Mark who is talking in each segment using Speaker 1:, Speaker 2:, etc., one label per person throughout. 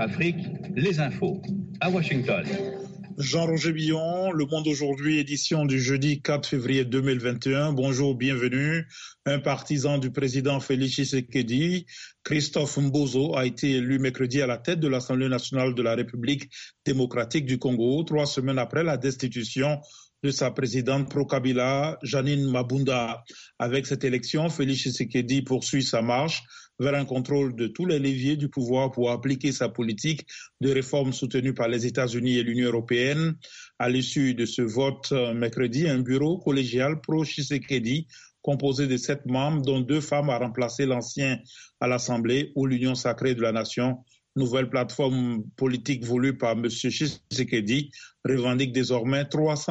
Speaker 1: Afrique, les infos. À Washington.
Speaker 2: Jean-Roger Billon, Le Monde aujourd'hui, édition du jeudi 4 février 2021. Bonjour, bienvenue. Un partisan du président Félix Tshisekedi, Christophe Mbozo, a été élu mercredi à la tête de l'Assemblée nationale de la République démocratique du Congo, 3 semaines après la destitution de sa présidente pro-Kabila, Janine Mabunda. Avec cette élection, Félix Tshisekedi poursuit sa marche vers un contrôle de tous les leviers du pouvoir pour appliquer sa politique de réforme soutenue par les États-Unis et l'Union européenne. À l'issue de ce vote mercredi, un bureau collégial pro-Tshisekedi composé de 7 membres, dont 2 femmes, a remplacé l'ancien à l'Assemblée ou l'Union sacrée de la nation. Nouvelle plateforme politique voulue par M. Tshisekedi revendique désormais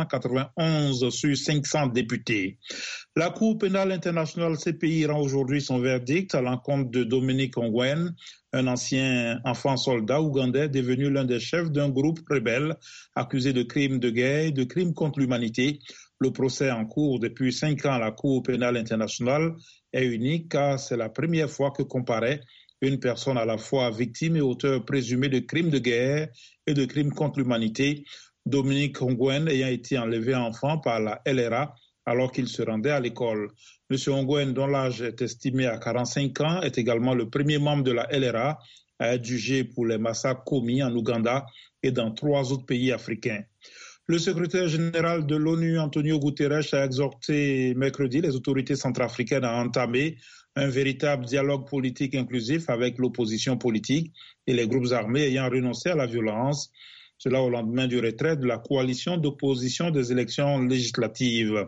Speaker 2: 391 sur 500 députés. La Cour pénale internationale CPI rend aujourd'hui son verdict à l'encontre de Dominique Ongwen, un ancien enfant soldat ougandais devenu l'un des chefs d'un groupe rebelle accusé de crimes de guerre et de crimes contre l'humanité. Le procès en cours depuis 5 ans à la Cour pénale internationale est unique car c'est la première fois que comparaît une personne à la fois victime et auteur présumé de crimes de guerre et de crimes contre l'humanité, Dominique Ongwen ayant été enlevé enfant par la LRA alors qu'il se rendait à l'école. M. Ongwen, dont l'âge est estimé à 45 ans, est également le premier membre de la LRA à être jugé pour les massacres commis en Ouganda et dans 3 autres pays africains. Le secrétaire général de l'ONU, Antonio Guterres, a exhorté mercredi les autorités centrafricaines à entamer un véritable dialogue politique inclusif avec l'opposition politique et les groupes armés ayant renoncé à la violence. Cela au lendemain du retrait de la coalition d'opposition des élections législatives.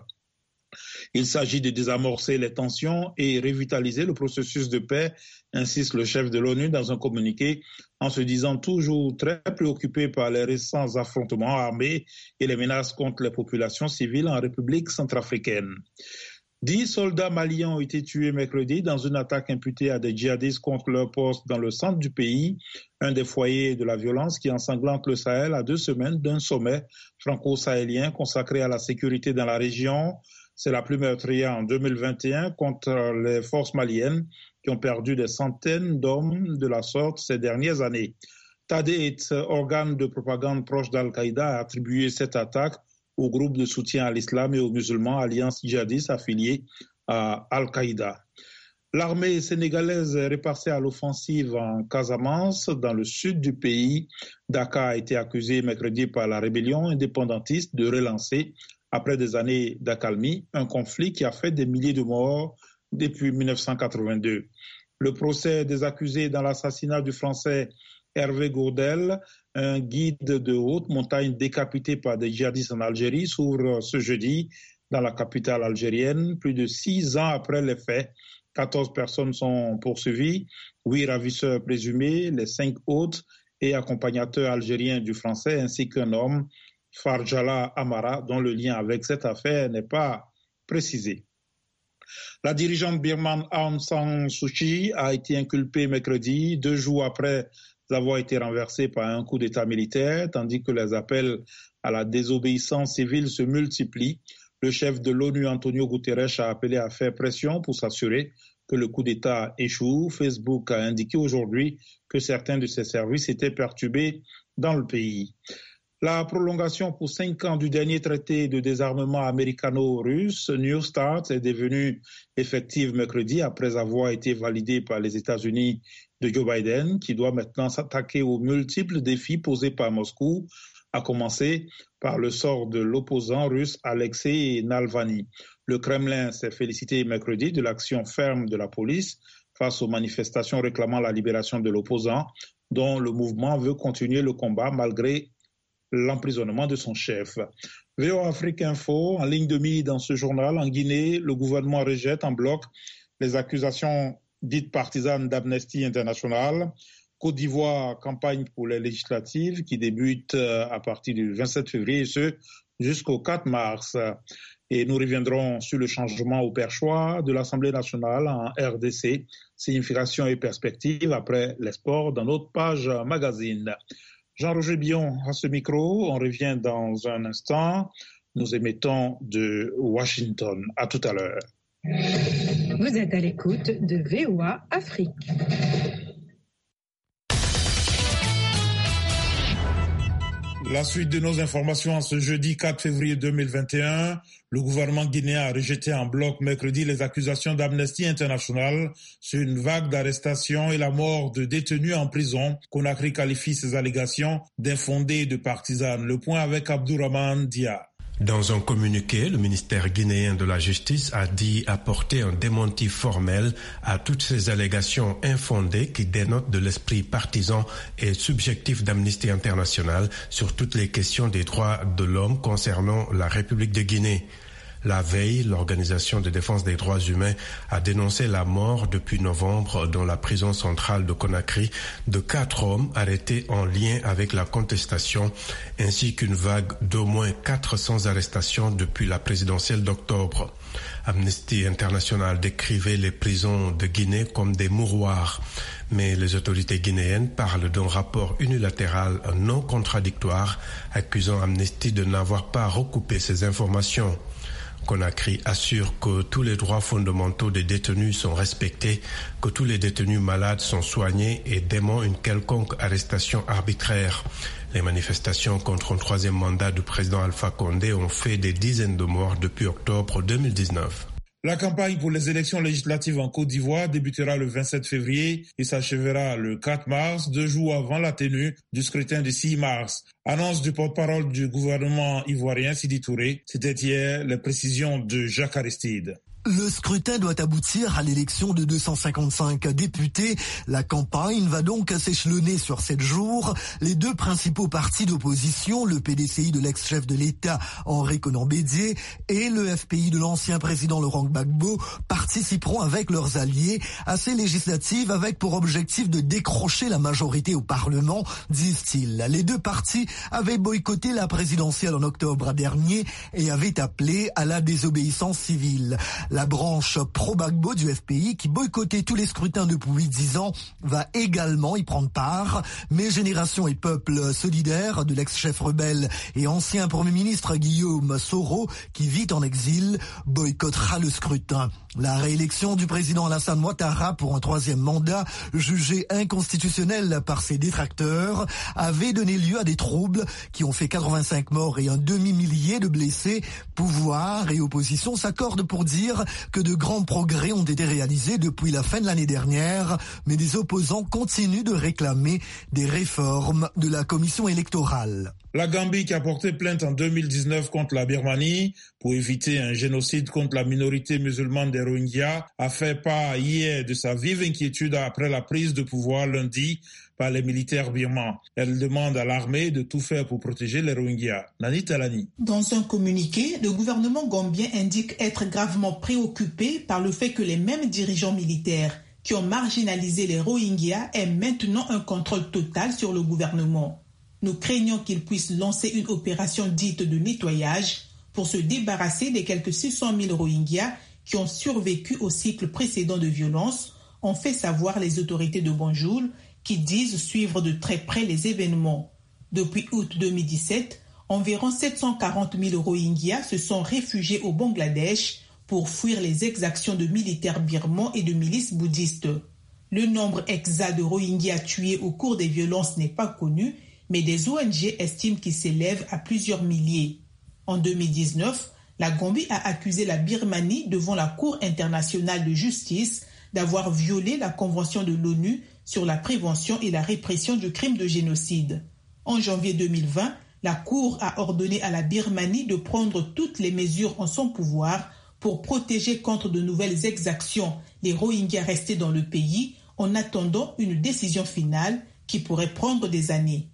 Speaker 2: Il s'agit de désamorcer les tensions et revitaliser le processus de paix, insiste le chef de l'ONU dans un communiqué, en se disant toujours très préoccupé par les récents affrontements armés et les menaces contre les populations civiles en République centrafricaine. 10 soldats maliens ont été tués mercredi dans une attaque imputée à des djihadistes contre leur poste dans le centre du pays, un des foyers de la violence qui ensanglante le Sahel à 2 semaines d'un sommet franco-sahélien consacré à la sécurité dans la région. C'est la plus meurtrière en 2021 contre les forces maliennes qui ont perdu des centaines d'hommes de la sorte ces dernières années. Tadeit, organe de propagande proche d'Al-Qaïda, a attribué cette attaque au groupe de soutien à l'islam et aux musulmans, alliance djihadiste affiliée à Al-Qaïda. L'armée sénégalaise est repassée à l'offensive en Casamance, dans le sud du pays. Dakar a été accusé mercredi par la rébellion indépendantiste de relancer, après des années d'accalmie, un conflit qui a fait des milliers de morts depuis 1982. Le procès des accusés dans l'assassinat du Français Hervé Gourdel, un guide de haute montagne décapité par des djihadistes en Algérie, s'ouvre ce jeudi dans la capitale algérienne. Plus de 6 ans après les faits, 14 personnes sont poursuivies, 8 ravisseurs présumés, les 5 autres et accompagnateurs algériens du Français, ainsi qu'un homme, Farjala Amara, dont le lien avec cette affaire n'est pas précisé. La dirigeante birmane Aung San Suu Kyi a été inculpée mercredi, 2 jours après avoir été renversée par un coup d'État militaire, tandis que les appels à la désobéissance civile se multiplient. Le chef de l'ONU, Antonio Guterres, a appelé à faire pression pour s'assurer que le coup d'État échoue. Facebook a indiqué aujourd'hui que certains de ses services étaient perturbés dans le pays. La prolongation pour 5 ans du dernier traité de désarmement américano-russe, New START, est devenue effective mercredi après avoir été validée par les États-Unis de Joe Biden, qui doit maintenant s'attaquer aux multiples défis posés par Moscou, à commencer par le sort de l'opposant russe Alexei Navalny. Le Kremlin s'est félicité mercredi de l'action ferme de la police face aux manifestations réclamant la libération de l'opposant, dont le mouvement veut continuer le combat malgré l'emprisonnement de son chef. VOA Afrique Info, en ligne de mire dans ce journal, en Guinée, le gouvernement rejette en bloc les accusations dites partisanes d'Amnesty International. Côte d'Ivoire, campagne pour les législatives qui débutent à partir du 27 février, et ce, jusqu'au 4 mars. Et nous reviendrons sur le changement au perchoir de l'Assemblée nationale en RDC, signification et perspective après les sports dans notre page magazine. Jean-Roger Billon à ce micro, on revient dans un instant. Nous émettons de Washington. À tout à l'heure.
Speaker 3: Vous êtes à l'écoute de VOA Afrique.
Speaker 2: La suite de nos informations ce jeudi 4 février 2021, le gouvernement guinéen a rejeté en bloc mercredi les accusations d'Amnesty International sur une vague d'arrestations et la mort de détenus en prison. Conakry qualifie ces allégations d'infondées et de partisanes. Le point avec Abdourahmane Dia.
Speaker 4: Dans un communiqué, le ministère guinéen de la Justice a dit apporter un démenti formel à toutes ces allégations infondées qui dénotent de l'esprit partisan et subjectif d'Amnesty International sur toutes les questions des droits de l'homme concernant la République de Guinée. La veille, l'Organisation de défense des droits humains a dénoncé la mort depuis novembre dans la prison centrale de Conakry de 4 hommes arrêtés en lien avec la contestation, ainsi qu'une vague d'au moins 400 arrestations depuis la présidentielle d'octobre. Amnesty International décrivait les prisons de Guinée comme des mouroirs, mais les autorités guinéennes parlent d'un rapport unilatéral non contradictoire, accusant Amnesty de n'avoir pas recoupé ces informations. Conakry assure que tous les droits fondamentaux des détenus sont respectés, que tous les détenus malades sont soignés et dément une quelconque arrestation arbitraire. Les manifestations contre un troisième mandat du président Alpha Condé ont fait des dizaines de morts depuis octobre 2019.
Speaker 2: La campagne pour les élections législatives en Côte d'Ivoire débutera le 27 février et s'achèvera le 4 mars, 2 jours avant la tenue du scrutin du 6 mars. Annonce du porte-parole du gouvernement ivoirien Sidi Touré. C'était hier les précisions de Jacques Aristide.
Speaker 5: Le scrutin doit aboutir à l'élection de 255 députés. La campagne va donc s'échelonner sur 7 jours. Les 2 principaux partis d'opposition, le PDCI de l'ex-chef de l'État Henri Konan Bédié et le FPI de l'ancien président Laurent Gbagbo, participeront avec leurs alliés à ces législatives avec pour objectif de décrocher la majorité au Parlement, disent-ils. Les 2 partis avaient boycotté la présidentielle en octobre dernier et avaient appelé à la désobéissance civile. La branche pro-Gbagbo du FPI, qui boycottait tous les scrutins depuis 10 ans, va également y prendre part. Mais Génération et Peuple solidaire de l'ex-chef rebelle et ancien Premier ministre Guillaume Soro, qui vit en exil, boycottera le scrutin. La réélection du président Alassane Ouattara pour un 3e mandat, jugé inconstitutionnel par ses détracteurs, avait donné lieu à des troubles qui ont fait 85 morts et un demi-millier de blessés. Pouvoir et opposition s'accordent pour dire que de grands progrès ont été réalisés depuis la fin de l'année dernière, mais des opposants continuent de réclamer des réformes de la commission électorale.
Speaker 2: La Gambie, qui a porté plainte en 2019 contre la Birmanie pour éviter un génocide contre la minorité musulmane des Rohingyas, a fait part hier de sa vive inquiétude après la prise de pouvoir lundi par les militaires birmans. Elle demande à l'armée de tout faire pour protéger les Rohingyas. Nani Talani.
Speaker 6: Dans un communiqué, le gouvernement gambien indique être gravement préoccupé par le fait que les mêmes dirigeants militaires qui ont marginalisé les Rohingyas aient maintenant un contrôle total sur le gouvernement. Nous craignons qu'ils puissent lancer une opération dite de nettoyage pour se débarrasser des quelques 600 000 Rohingyas qui ont survécu au cycle précédent de violence, ont fait savoir les autorités de Banjul, qui disent suivre de très près les événements. Depuis août 2017, environ 740 000 Rohingyas se sont réfugiés au Bangladesh pour fuir les exactions de militaires birmans et de milices bouddhistes. Le nombre exact de Rohingyas tués au cours des violences n'est pas connu, mais des ONG estiment qu'il s'élève à plusieurs milliers. En 2019, la Gambie a accusé la Birmanie devant la Cour internationale de justice d'avoir violé la Convention de l'ONU sur la prévention et la répression du crime de génocide. En janvier 2020, la Cour a ordonné à la Birmanie de prendre toutes les mesures en son pouvoir pour protéger contre de nouvelles exactions les Rohingyas restés dans le pays en attendant une décision finale qui pourrait prendre des années.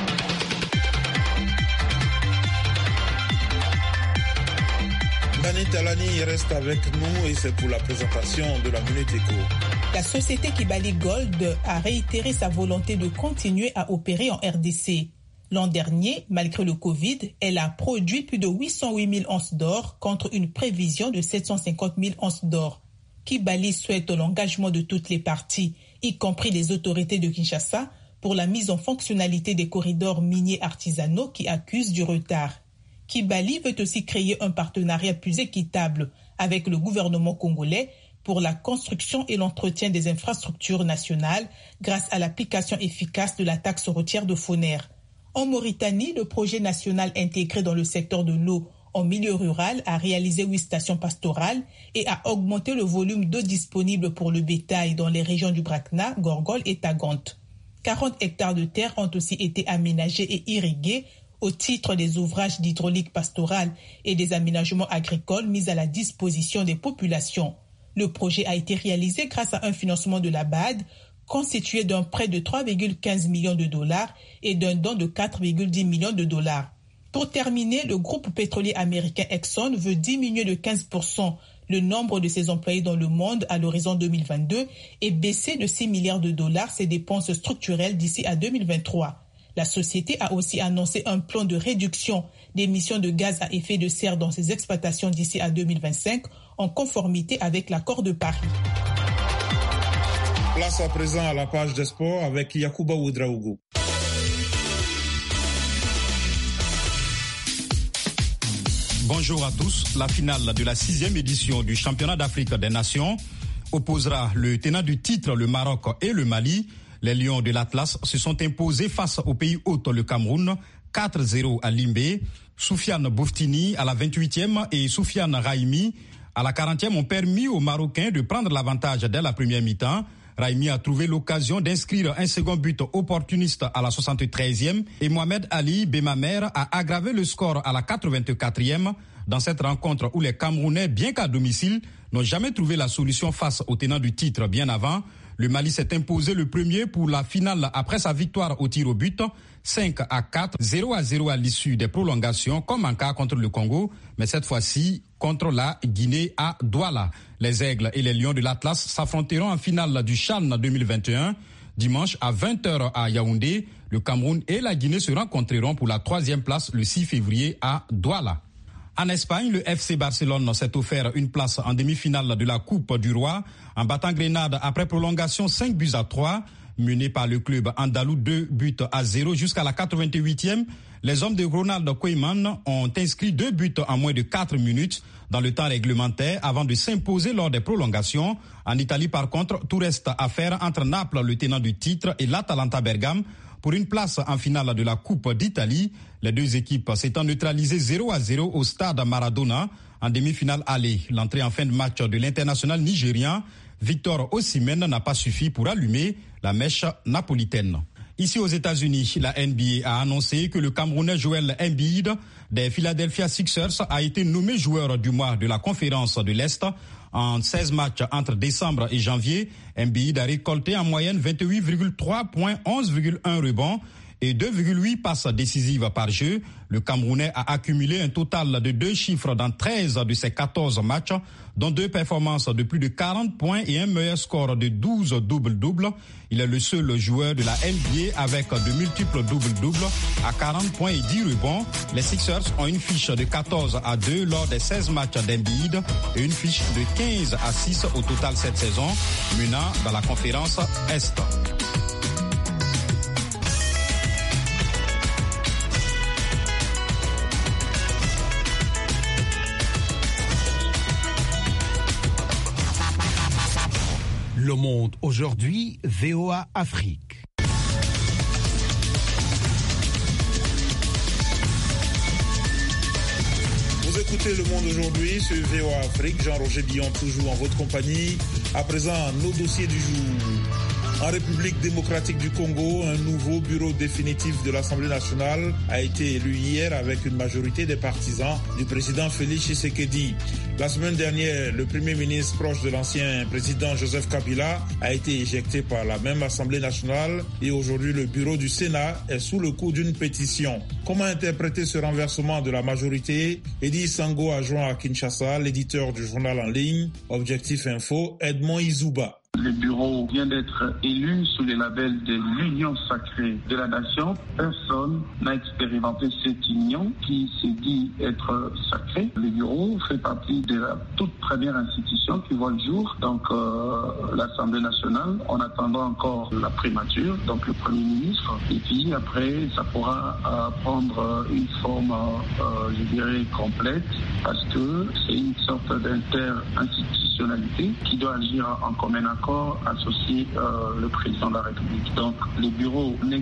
Speaker 2: Nani Talani reste avec nous et c'est pour la présentation de la Minute Éco.
Speaker 6: La société Kibali Gold a réitéré sa volonté de continuer à opérer en RDC. L'an dernier, malgré le Covid, elle a produit plus de 808 000 onces d'or contre une prévision de 750 000 onces d'or. Kibali souhaite l'engagement de toutes les parties, y compris les autorités de Kinshasa, pour la mise en fonctionnalité des corridors miniers artisanaux qui accusent du retard. Kibali veut aussi créer un partenariat plus équitable avec le gouvernement congolais pour la construction et l'entretien des infrastructures nationales grâce à l'application efficace de la taxe routière de Foner. En Mauritanie, le projet national intégré dans le secteur de l'eau en milieu rural a réalisé 8 stations pastorales et a augmenté le volume d'eau disponible pour le bétail dans les régions du Brakna, Gorgol et Tagante. 40 hectares de terre ont aussi été aménagés et irrigués au titre des ouvrages d'hydraulique pastorale et des aménagements agricoles mis à la disposition des populations. Le projet a été réalisé grâce à un financement de la BAD, constitué d'un prêt de 3,15 millions de dollars et d'un don de 4,10 millions de dollars. Pour terminer, le groupe pétrolier américain Exxon veut diminuer de 15% le nombre de ses employés dans le monde à l'horizon 2022 et baisser de 6 milliards de dollars ses dépenses structurelles d'ici à 2023. La société a aussi annoncé un plan de réduction d'émissions de gaz à effet de serre dans ses exploitations d'ici à 2025 en conformité avec l'accord de Paris.
Speaker 2: Place à présent à la page des sports avec Yacouba Ouedraogo.
Speaker 7: Bonjour à tous. La finale de la 6e édition du championnat d'Afrique des Nations opposera le tenant du titre, le Maroc et le Mali. Les Lions de l'Atlas se sont imposés face au pays hôte, le Cameroun, 4-0 à Limbé. Soufiane Bouftini à la 28e et Soufiane Raimi à la 40e ont permis aux Marocains de prendre l'avantage dès la première mi-temps. Raimi a trouvé l'occasion d'inscrire un second but opportuniste à la 73e et Mohamed Ali Bemamer a aggravé le score à la 84e dans cette rencontre où les Camerounais, bien qu'à domicile, n'ont jamais trouvé la solution face au tenant du titre bien avant. Le Mali s'est imposé le premier pour la finale après sa victoire au tir au but, 5-4, 0-0 à l'issue des prolongations, comme en cas contre le Congo, mais cette fois-ci contre la Guinée à Douala. Les Aigles et les Lions de l'Atlas s'affronteront en finale du CHAN 2021. Dimanche à 20h à Yaoundé, le Cameroun et la Guinée se rencontreront pour la 3e place le 6 février à Douala. En Espagne, le FC Barcelone s'est offert une place en demi-finale de la Coupe du Roi en battant Grenade après prolongation 5-3. Mené par le club andalou 2-0 jusqu'à la 88e, les hommes de Ronald Koeman ont inscrit 2 buts en moins de 4 minutes dans le temps réglementaire avant de s'imposer lors des prolongations. En Italie, par contre, tout reste à faire entre Naples, le tenant du titre, et l'Atalanta Bergame pour une place en finale de la Coupe d'Italie. Les deux équipes s'étant neutralisées 0-0 au stade Maradona en demi-finale aller. L'entrée en fin de match de l'international nigérian Victor Osimhen n'a pas suffi pour allumer la mèche napolitaine. Ici aux États-Unis, la NBA a annoncé que le Camerounais Joel Embiid des Philadelphia Sixers a été nommé joueur du mois de la conférence de l'Est. En 16 matchs entre décembre et janvier, Embiid a récolté en moyenne 28,3 points, 11,1 rebonds et 2,8 passes décisives par jeu. Le Camerounais a accumulé un total de 2 chiffres dans 13 de ses 14 matchs, dont 2 performances de plus de 40 points et un meilleur score de 12 double-double. Il est le seul joueur de la NBA avec de multiples double-double à 40 points et 10 rebonds. Les Sixers ont une fiche de 14-2 lors des 16 matchs d'Embiid et une fiche de 15-6 au total cette saison, menant dans la conférence Est.
Speaker 8: Le Monde aujourd'hui, VOA Afrique.
Speaker 2: Vous écoutez Le Monde aujourd'hui sur VOA Afrique. Jean-Roger Billon toujours en votre compagnie. À présent, nos dossiers du jour. En République démocratique du Congo, un nouveau bureau définitif de l'Assemblée nationale a été élu hier avec une majorité des partisans du président Félix Tshisekedi. La semaine dernière, le premier ministre proche de l'ancien président Joseph Kabila a été éjecté par la même Assemblée nationale et aujourd'hui le bureau du Sénat est sous le coup d'une pétition. Comment interpréter ce renversement de la majorité? Eddy Sango a joint à Kinshasa l'éditeur du journal en ligne Objectif Info, Edmond Izouba.
Speaker 9: Le bureau vient d'être élu sous le label de l'Union sacrée de la nation. Personne n'a expérimenté cette union qui se dit être sacrée. Le bureau fait partie de la toute première institution qui voit le jour, donc l'Assemblée nationale. En attendant encore la primature, donc le Premier ministre. Et puis après, ça pourra prendre une forme, je dirais, complète, parce que c'est une sorte d'inter-institution nationalité qui doit agir en commun accord, associer le président de la République. Donc le bureau n'est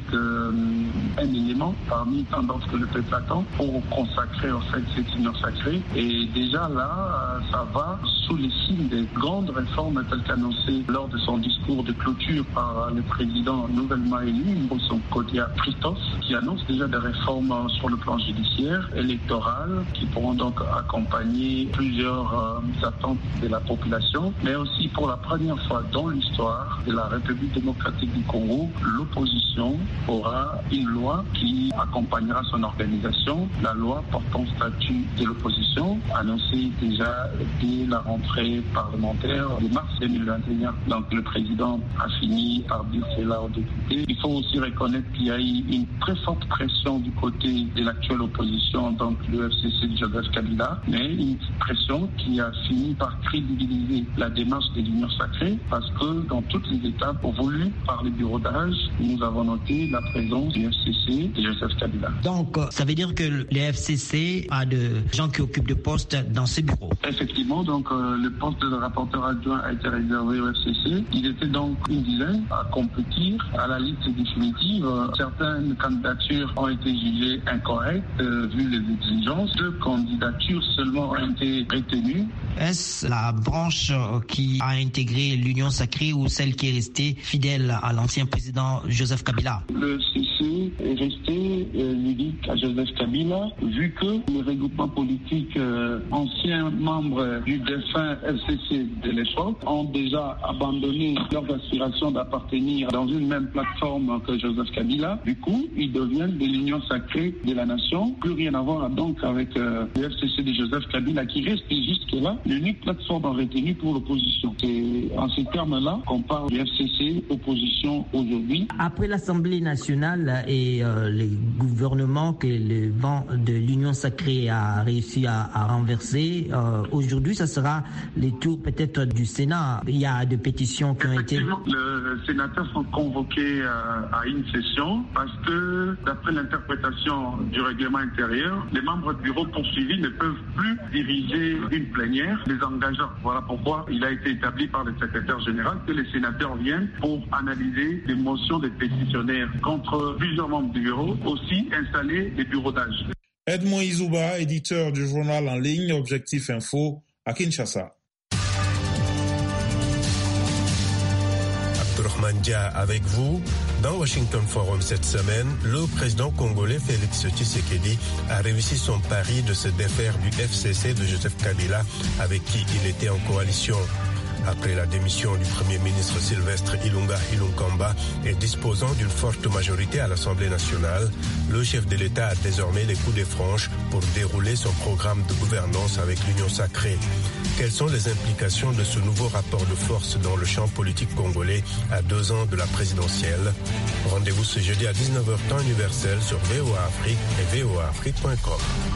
Speaker 9: qu'un élément parmi tant d'autres que le peuple attend pour consacrer en fait cette union sacrée. Et déjà là, ça va sous les signes des grandes réformes telles qu'annoncées lors de son discours de clôture par le président nouvellement élu, son Kodia Christophe, qui annonce déjà des réformes sur le plan judiciaire, électoral, qui pourront donc accompagner plusieurs attentes de la population, mais aussi pour la première fois dans l'histoire de la République démocratique du Congo, l'opposition aura une loi qui accompagnera son organisation, la loi portant statut de l'opposition, annoncée déjà dès la rentrée parlementaire de mars 2021. Donc le président a fini par dire cela aux députés. Il faut aussi reconnaître qu'il y a eu une très forte pression du côté de l'actuelle opposition, donc le FCC de Joseph Kabila, mais une pression qui a fini par crédibiliser la démarche de l'Union sacrée, parce que dans toutes les étapes voulues par le bureau d'âge, nous avons noté la présence du FCC de Joseph Kabila.
Speaker 10: Donc, ça veut dire que le FCC a de gens qui occupent de postes dans ce bureau.
Speaker 9: Effectivement, donc le poste de rapporteur adjoint a été réservé au FCC. Il était donc une dizaine à compétir à la liste définitive. Certaines candidatures ont été jugées incorrectes vu les exigences. 2 candidatures seulement ont été retenues.
Speaker 10: Est-ce la branche qui a intégré l'Union sacrée ou celle qui est restée fidèle à l'ancien président Joseph Kabila?
Speaker 9: Le FCC est resté unique à Joseph Kabila, vu que les regroupements politiques anciens membres du défunt FCC de l'époque ont déjà abandonné leurs aspirations d'appartenir dans une même plateforme que Joseph Kabila. Du coup, ils deviennent de l'Union sacrée de la nation. Plus rien à voir donc avec le FCC de Joseph Kabila qui reste jusque-là l'unique plateforme retenue pour l'opposition. C'est en ces termes-là qu'on parle du FCC opposition aujourd'hui.
Speaker 10: Après l'Assemblée nationale et les gouvernements que le banc de l'Union sacrée a réussi à renverser, aujourd'hui, ça sera les tours peut-être du Sénat. Il y a des pétitions qui ont été...
Speaker 9: Les sénateurs sont convoqués à une session parce que, d'après l'interprétation du règlement intérieur, les membres du bureau poursuivis ne peuvent plus diriger une plénière les engageant. Voilà pourquoi il a été établi par le secrétaire général que les sénateurs viennent pour analyser les motions des pétitionnaires contre plusieurs membres du bureau, aussi installer des bureaux d'âge.
Speaker 2: Edmond Izouba, éditeur du journal en ligne Objectif Info à Kinshasa.
Speaker 4: Abdourahmane Dia avec vous. Dans Washington Forum cette semaine, le président congolais Félix Tshisekedi a réussi son pari de se défaire du FCC de Joseph Kabila avec qui il était en coalition. Après la démission du Premier ministre Sylvestre Ilunga Ilunkamba et disposant d'une forte majorité à l'Assemblée nationale, le chef de l'État a désormais les coups de franche pour dérouler son programme de gouvernance avec l'Union sacrée. Quelles sont les implications de ce nouveau rapport de force dans le champ politique congolais à 2 ans de la présidentielle? Rendez-vous ce jeudi à 19h temps universel sur VOA Afrique et voaafrique.com.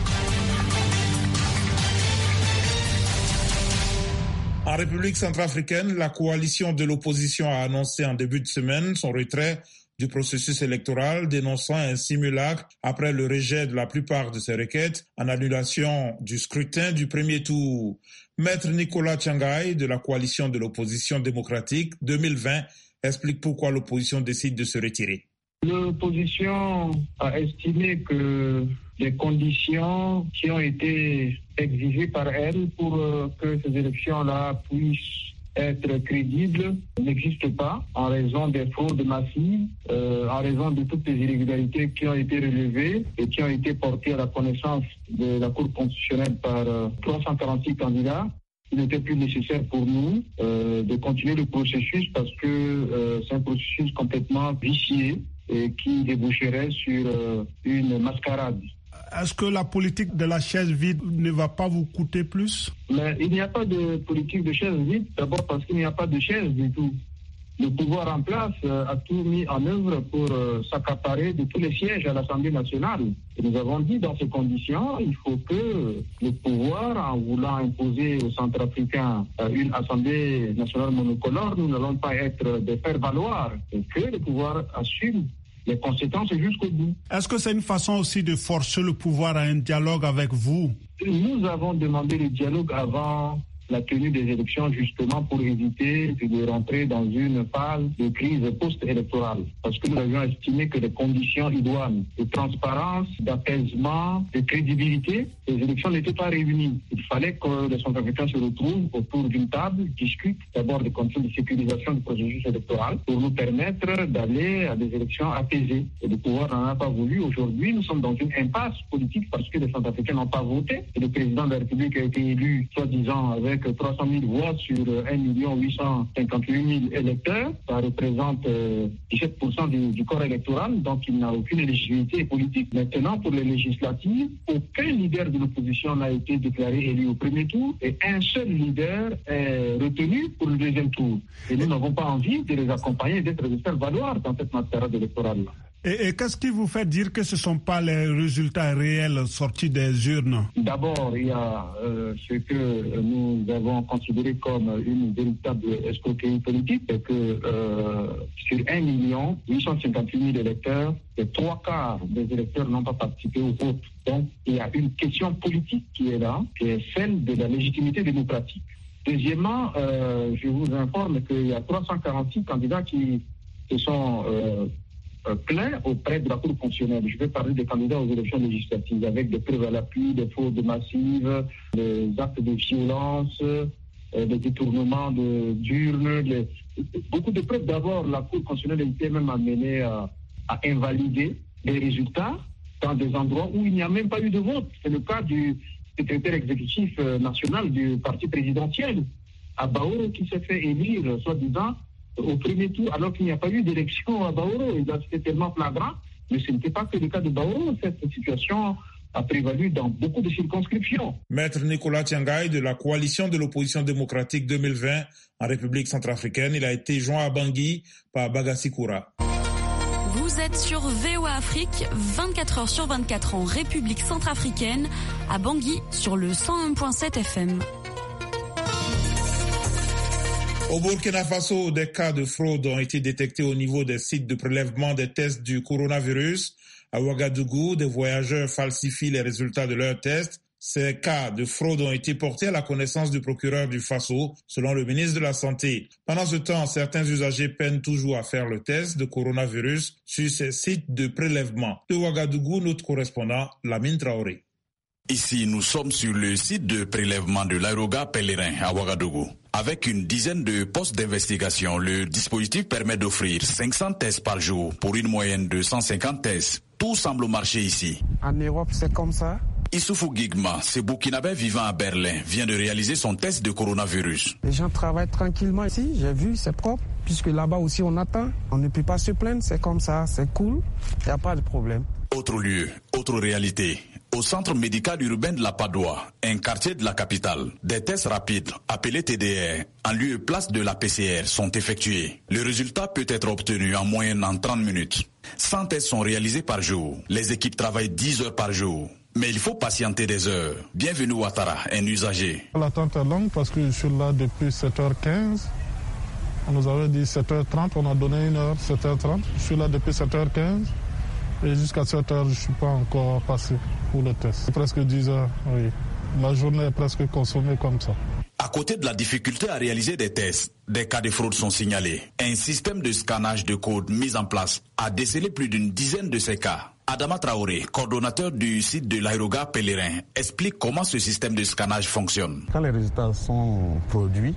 Speaker 2: En République centrafricaine, la coalition de l'opposition a annoncé en début de semaine son retrait du processus électoral, dénonçant un simulacre après le rejet de la plupart de ses requêtes en annulation du scrutin du premier tour. Maître Nicolas Tchangaï de la coalition de l'opposition démocratique 2020 explique pourquoi l'opposition décide de se retirer.
Speaker 11: L'opposition a estimé que les conditions qui ont été exigées par elle pour que ces élections-là puissent être crédibles n'existent pas en raison des fraudes massives, en raison de toutes les irrégularités qui ont été relevées et qui ont été portées à la connaissance de la Cour constitutionnelle par 346 candidats. Il n'était plus nécessaire pour nous de continuer le processus parce que c'est un processus complètement vicié et qui déboucherait sur une mascarade.
Speaker 12: Est-ce que la politique de la chaise vide ne va pas vous coûter plus?
Speaker 11: Mais il n'y a pas de politique de chaise vide, d'abord parce qu'il n'y a pas de chaise du tout. Le pouvoir en place a tout mis en œuvre pour s'accaparer de tous les sièges à l'Assemblée nationale. Et nous avons dit dans ces conditions, il faut que le pouvoir, en voulant imposer aux Centrafricains une Assemblée nationale monocolore, nous n'allons pas être des faire-valoir, et que le pouvoir assume les conséquences jusqu'au bout.
Speaker 12: Est-ce que c'est une façon aussi de forcer le pouvoir à un dialogue avec vous?
Speaker 11: Nous avons demandé le dialogue avant la tenue des élections justement pour éviter de rentrer dans une phase de crise post-électorale. Parce que nous avions estimé que les conditions idoines de transparence, d'apaisement, de crédibilité, les élections n'étaient pas réunies. Il fallait que les Centrafricains se retrouvent autour d'une table, discutent d'abord des conditions de sécurisation du processus électoral pour nous permettre d'aller à des élections apaisées. Et le pouvoir n'en a pas voulu. Aujourd'hui, nous sommes dans une impasse politique parce que les Centrafricains n'ont pas voté. Et le président de la République a été élu, soi-disant, avec 300 000 voix sur 1 858 000 électeurs. Ça représente 17% du corps électoral, donc il n'a aucune éligibilité politique. Maintenant, pour les législatives, aucun leader de l'opposition n'a été déclaré élu au premier tour et un seul leader est retenu pour le deuxième tour. Et nous n'avons pas envie de les accompagner, d'être des faire-valoir dans cette mascarade électorale.
Speaker 12: Et qu'est-ce qui vous fait dire que ce ne sont pas les résultats réels sortis des urnes? D'abord,
Speaker 11: il y a ce que nous avons considéré comme une véritable escroquerie politique, c'est que sur 1 858 000 électeurs, les 3 quarts des électeurs n'ont pas participé au vote. Donc, il y a une question politique qui est là, qui est celle de la légitimité démocratique. Deuxièmement, je vous informe qu'il y a 346 candidats qui se sont plaints auprès de la Cour constitutionnelle. Je vais parler des candidats aux élections législatives avec des preuves à l'appui, des fraudes massives, des actes de violence, des détournements d'urnes, beaucoup de preuves. D'abord, la Cour constitutionnelle était même amenée à invalider les résultats dans des endroits où il n'y a même pas eu de vote. C'est le cas du secrétaire exécutif national du parti présidentiel à Baoro qui s'est fait élire, soi-disant, au premier tour, alors qu'il n'y a pas eu d'élection à Baoro. C'était tellement flagrant, mais ce n'était pas que le cas de Baoro. Cette situation a prévalu dans beaucoup de circonscriptions.
Speaker 2: Maître Nicolas Tiangaï de la coalition de l'opposition démocratique 2020 en République centrafricaine, il a été joint à Bangui par Bagassi Koura.
Speaker 13: Vous êtes sur VOA Afrique, 24 heures sur 24 en République centrafricaine, à Bangui sur le 101.7 FM.
Speaker 2: Au Burkina Faso, des cas de fraude ont été détectés au niveau des sites de prélèvement des tests du coronavirus. À Ouagadougou, des voyageurs falsifient les résultats de leurs tests. Ces cas de fraude ont été portés à la connaissance du procureur du Faso, selon le ministre de la Santé. Pendant ce temps, certains usagers peinent toujours à faire le test de coronavirus sur ces sites de prélèvement. De Ouagadougou, notre correspondant, Lamine Traoré.
Speaker 14: Ici, nous sommes sur le site de prélèvement de l'aérogare Pèlerin à Ouagadougou. Avec une dizaine de postes d'investigation, le dispositif permet d'offrir 500 tests par jour pour une moyenne de 150 tests. Tout semble marcher ici.
Speaker 15: En Europe, c'est comme ça.
Speaker 14: Issoufou Gigma, ce Burkinabé vivant à Berlin, vient de réaliser son test de coronavirus.
Speaker 15: Les gens travaillent tranquillement ici, j'ai vu, c'est propre, puisque là-bas aussi on attend. On ne peut pas se plaindre, c'est comme ça, c'est cool, il n'y a pas de problème.
Speaker 14: Autre lieu, autre réalité. Au centre médical urbain de la Padoua, un quartier de la capitale, des tests rapides, appelés TDR, en lieu et place de la PCR, sont effectués. Le résultat peut être obtenu en moyenne en 30 minutes. 100 tests sont réalisés par jour. Les équipes travaillent 10 heures par jour. Mais il faut patienter des heures. Bienvenue Ouattara, un usager.
Speaker 16: L'attente est longue parce que je suis là depuis 7h15. On nous avait dit 7h30, on a donné 1 heure, 7h30. Je suis là depuis 7h15 et jusqu'à 7h, je ne suis pas encore passé pour le test. C'est presque 10 heures, oui. La journée est presque consommée comme ça.
Speaker 14: À côté de la difficulté à réaliser des tests, des cas de fraude sont signalés. Un système de scannage de code mis en place a décelé plus d'une dizaine de ces cas. Adama Traoré, coordonnateur du site de l'aérogare Pèlerin, explique comment ce système de scannage fonctionne.
Speaker 15: Quand les résultats sont produits,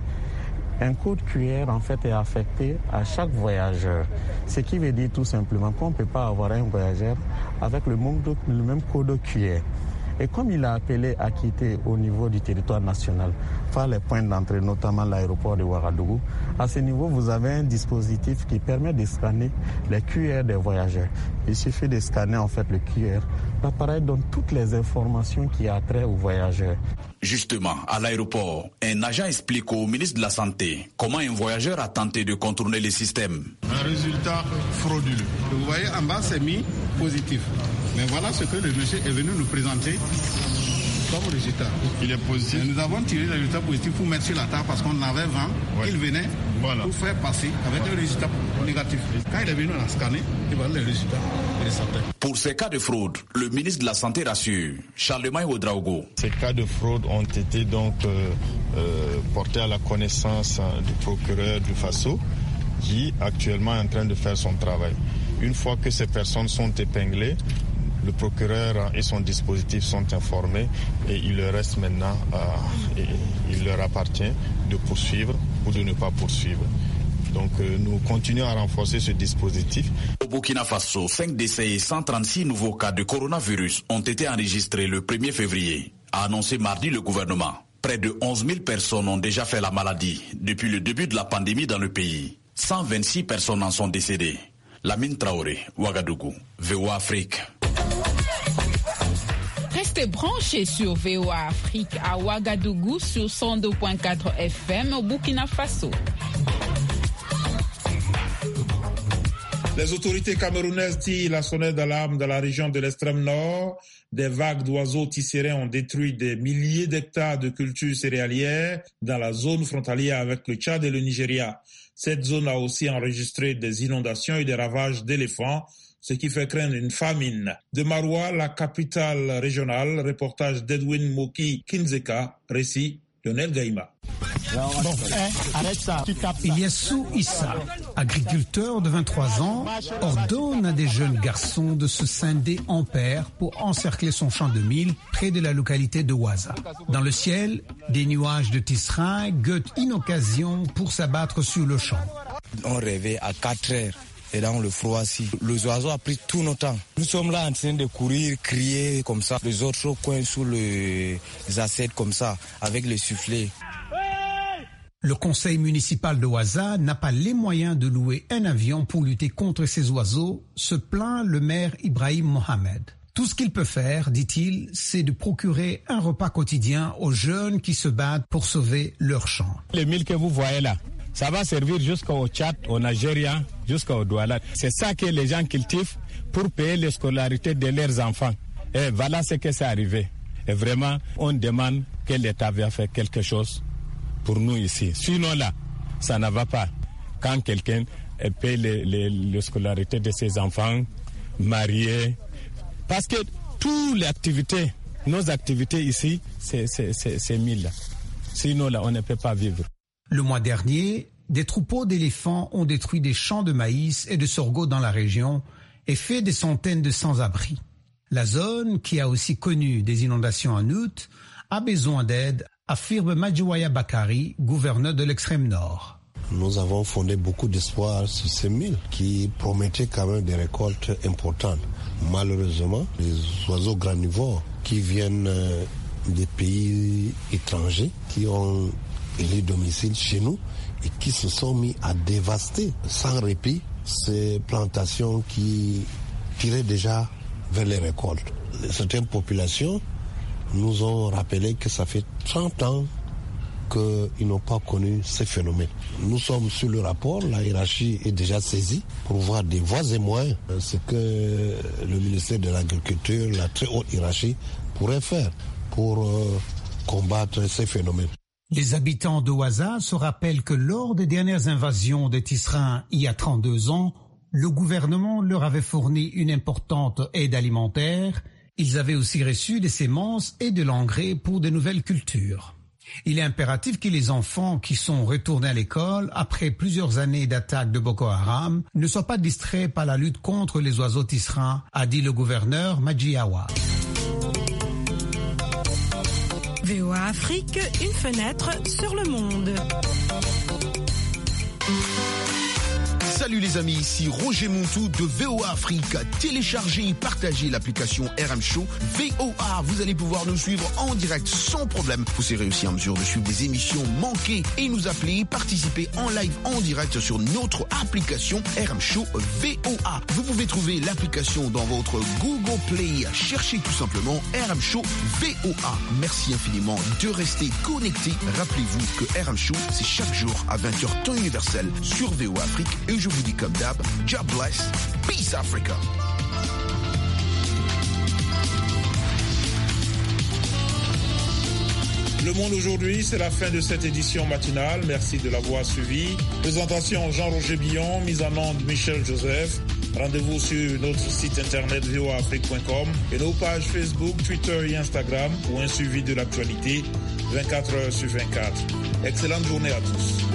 Speaker 15: un code QR en fait est affecté à chaque voyageur. Ce qui veut dire tout simplement qu'on ne peut pas avoir un voyageur avec le même code QR. Et comme il a appelé à quitter au niveau du territoire national, par les points d'entrée, notamment l'aéroport de Ouagadougou, à ce niveau, vous avez un dispositif qui permet de scanner les QR des voyageurs. Il suffit de scanner en fait le QR. L'appareil donne toutes les informations qui a trait aux voyageurs.
Speaker 14: Justement, à l'aéroport, un agent explique au ministre de la Santé comment un voyageur a tenté de contourner le système.
Speaker 17: Un résultat frauduleux. Vous voyez, en bas, c'est mis positif. Mais voilà ce que le monsieur est venu nous présenter. comme résultat.
Speaker 18: Il est positif.
Speaker 17: Nous avons tiré le résultat positif pour mettre sur la table parce qu'on avait 20. Il venait pour faire passer avec un résultat négatif. Quand il est venu, on a scanné, il va les résultats.
Speaker 14: Pour ces cas de fraude, le ministre de la Santé rassure, Charlemagne Ouedraogo.
Speaker 18: Ces cas de fraude ont été donc portés à la connaissance du procureur du Faso, qui actuellement est en train de faire son travail. Une fois que ces personnes sont épinglées, le procureur et son dispositif sont informés et il leur reste maintenant, il leur appartient de poursuivre ou de ne pas poursuivre. Donc nous continuons à renforcer ce dispositif.
Speaker 14: Au Burkina Faso, 5 décès et 136 nouveaux cas de coronavirus ont été enregistrés le 1er février, a annoncé mardi le gouvernement. Près de 11 000 personnes ont déjà fait la maladie depuis le début de la pandémie dans le pays. 126 personnes en sont décédées. Lamine Traoré, Ouagadougou, VOA Afrique.
Speaker 19: Restez branchés sur VOA Afrique à Ouagadougou sur 102.4 FM au Burkina Faso.
Speaker 2: Les autorités camerounaises tirent la sonnette d'alarme dans la région de l'extrême nord. Des vagues d'oiseaux tisserands ont détruit des milliers d'hectares de cultures céréalières dans la zone frontalière avec le Tchad et le Nigeria. Cette zone a aussi enregistré des inondations et des ravages d'éléphants, ce qui fait craindre une famine. De Maroua, la capitale régionale, reportage d'Edwin Moki Kinzeka, récit Lionel Gaïma.
Speaker 20: Iliassou Issa, agriculteur de 23 ans, ordonne à des jeunes garçons de se scinder en paires pour encercler son champ de mil près de la localité de Ouaza. Dans le ciel, des nuages de tisserand guettent une occasion pour s'abattre sur le champ.
Speaker 21: On rêvait à 4 heures. Et dans le froid, si les oiseaux ont pris tout notre temps. Nous sommes là en train de courir, crier comme ça. Les autres au coin sous les assiettes comme ça, avec les soufflets.
Speaker 20: Le conseil municipal de Ouaza n'a pas les moyens de louer un avion pour lutter contre ces oiseaux, se plaint le maire Ibrahim Mohamed. Tout ce qu'il peut faire, dit-il, c'est de procurer un repas quotidien aux jeunes qui se battent pour sauver leur champ.
Speaker 22: Les milles que vous voyez là, ça va servir jusqu'au Tchad, au Nigeria, jusqu'au Douala. C'est ça que les gens cultivent pour payer les scolarités de leurs enfants. Et voilà ce que c'est arrivé. Et vraiment, on demande que l'État vienne faire quelque chose pour nous ici. Sinon là, ça ne va pas. Quand quelqu'un paye les scolarités de ses enfants, mariés, parce que toutes les activités, nos activités ici, c'est mille. Sinon là, on ne peut pas vivre.
Speaker 20: Le mois dernier, des troupeaux d'éléphants ont détruit des champs de maïs et de sorgho dans la région et fait des centaines de sans-abri. La zone, qui a aussi connu des inondations en août, a besoin d'aide, affirme Madjouaya Bakari, gouverneur de l'extrême nord.
Speaker 23: Nous avons fondé beaucoup d'espoir sur ces milles qui promettaient quand même des récoltes importantes. Malheureusement, les oiseaux granivores qui viennent des pays étrangers, qui ont les domiciles chez nous et qui se sont mis à dévaster sans répit ces plantations qui tiraient déjà vers les récoltes. Certaines populations nous ont rappelé que ça fait 30 ans qu'ils n'ont pas connu ces phénomènes. Nous sommes sur le rapport, la hiérarchie est déjà saisie pour voir des voies et moyens ce que le ministère de l'Agriculture, la très haute hiérarchie pourrait faire pour combattre ces phénomènes.
Speaker 20: Les habitants de Ouaza se rappellent que lors des dernières invasions des tisserands il y a 32 ans, le gouvernement leur avait fourni une importante aide alimentaire. Ils avaient aussi reçu des semences et de l'engrais pour de nouvelles cultures. Il est impératif que les enfants qui sont retournés à l'école après plusieurs années d'attaques de Boko Haram ne soient pas distraits par la lutte contre les oiseaux tisserands, a dit le gouverneur Madjiawa.
Speaker 24: VOA Afrique, une fenêtre sur le monde.
Speaker 25: Salut les amis, ici Roger Montou de VOA Afrique. Téléchargez et partagez l'application RM Show VOA. Vous allez pouvoir nous suivre en direct sans problème. Vous serez aussi en mesure de suivre des émissions manquées et nous appeler, participer en live en direct sur notre application RM Show VOA. Vous pouvez trouver l'application dans votre Google Play. Cherchez tout simplement RM Show VOA. Merci infiniment de rester connecté. Rappelez-vous que RM Show, c'est chaque jour à 20h temps universel sur VOA Afrique. Et je vous dis comme d'hab, God bless, peace Africa.
Speaker 2: Le Monde aujourd'hui, c'est la fin de cette édition matinale. Merci de l'avoir suivi. Présentation Jean-Roger Billon, mise en onde Michel Joseph. Rendez-vous sur notre site internet voaafrique.com et nos pages Facebook, Twitter et Instagram pour un suivi de l'actualité 24 heures sur 24. Excellente journée à tous.